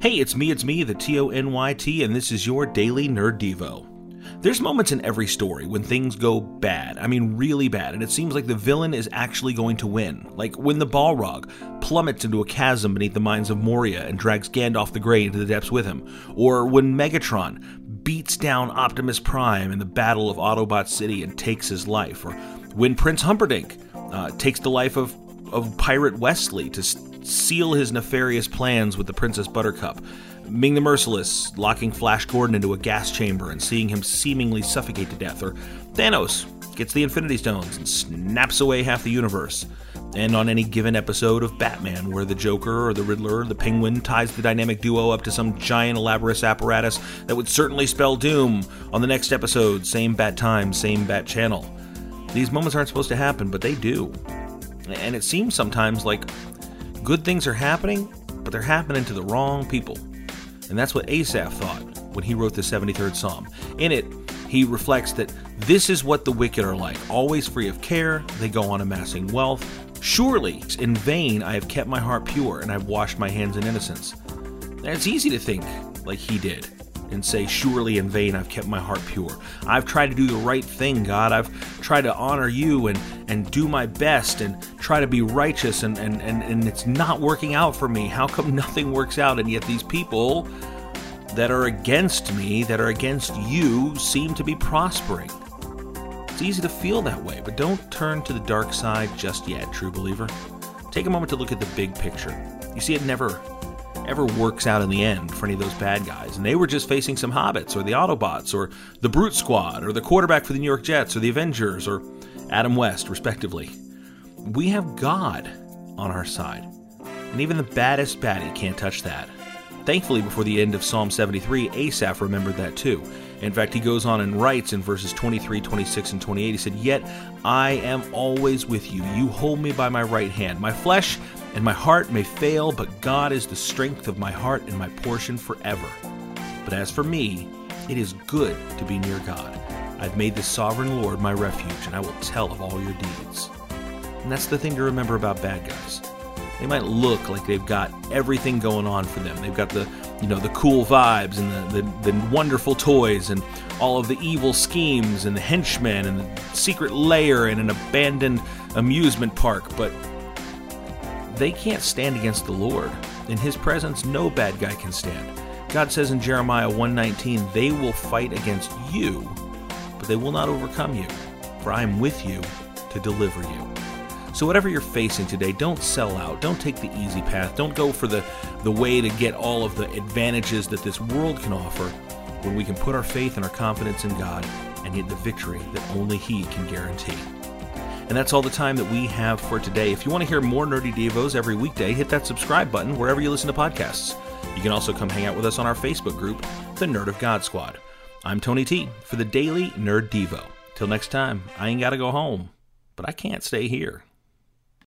Hey, it's me, the TONYT, and this is your Daily Nerd Devo. There's moments in every story when things go bad, I mean really bad, and it seems like the villain is actually going to win. Like when the Balrog plummets into a chasm beneath the mines of Moria and drags Gandalf the Grey into the depths with him. Or when Megatron beats down Optimus Prime in the Battle of Autobot City and takes his life. Or when Prince Humperdinck takes the life of Pirate Wesley to seal his nefarious plans with the Princess Buttercup. Ming the Merciless locking Flash Gordon into a gas chamber and seeing him seemingly suffocate to death. Or Thanos gets the Infinity Stones and snaps away half the universe. And on any given episode of Batman, where the Joker or the Riddler or the Penguin ties the dynamic duo up to some giant elaborate apparatus that would certainly spell doom on the next episode, same bat time, same bat channel. These moments aren't supposed to happen, but they do. And it seems sometimes like good things are happening, but they're happening to the wrong people. And that's what Asaph thought when he wrote the 73rd Psalm. In it, he reflects that this is what the wicked are like, always free of care, they go on amassing wealth. Surely, in vain, I have kept my heart pure, and I've washed my hands in innocence. And it's easy to think like he did, and say, surely in vain I've kept my heart pure. I've tried to do the right thing, God. I've tried to honor you and do my best and try to be righteous, and it's not working out for me. How come nothing works out? And yet these people that are against me, that are against you, seem to be prospering. It's easy to feel that way, but don't turn to the dark side just yet, true believer. Take a moment to look at the big picture. You see, it never ever works out in the end for any of those bad guys. And they were just facing some hobbits, or the Autobots, or the Brute Squad, or the quarterback for the New York Jets, or the Avengers, or Adam West, respectively. We have God on our side. And even the baddest baddie can't touch that. Thankfully, before the end of Psalm 73, Asaph remembered that too. In fact, he goes on and writes in verses 23, 26, and 28, he said, "Yet I am always with you. You hold me by my right hand. My flesh and my heart may fail, but God is the strength of my heart and my portion forever. But as for me, it is good to be near God. I've made the sovereign Lord my refuge, and I will tell of all your deeds." And that's the thing to remember about bad guys. They might look like they've got everything going on for them. They've got the cool vibes and the wonderful toys and all of the evil schemes and the henchmen and the secret lair and an abandoned amusement park, but they can't stand against the Lord. In His presence, no bad guy can stand. God says in Jeremiah 1:19, "They will fight against you, but they will not overcome you, for I am with you to deliver you." So whatever you're facing today, don't sell out. Don't take the easy path. Don't go for the way to get all of the advantages that this world can offer, when we can put our faith and our confidence in God and get the victory that only He can guarantee. And that's all the time that we have for today. If you want to hear more Nerdy Devos every weekday, hit that subscribe button wherever you listen to podcasts. You can also come hang out with us on our Facebook group, the Nerd of God Squad. I'm Tony T for the Daily Nerd Devo. Till next time, I ain't got to go home, but I can't stay here.